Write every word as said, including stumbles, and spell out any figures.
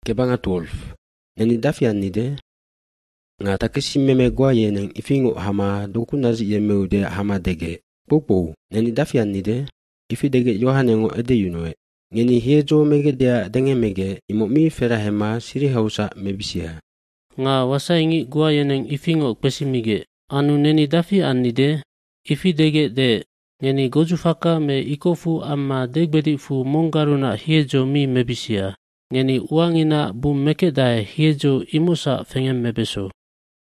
Kebanga twelve. Neni dafian nide nga takisi meme gwa yeneng ifingo hama dokunazi yemeude hama dege. Popo neni dafian nide ifi dege yohanengo ede yunwe. Ngeni hiejo mege dea denge mege imo mi ferahema siri hausa mebisia. Nga wasa ingi gwa yeneng ifingo pesimige. Anu neni dafi annide ifi dege de ngeni gojufaka me ikofu amma degbedi fu mongaruna hiejo mi mebisia. Ngeni uangina bu mekedae hiejo imusa fengem mebeso.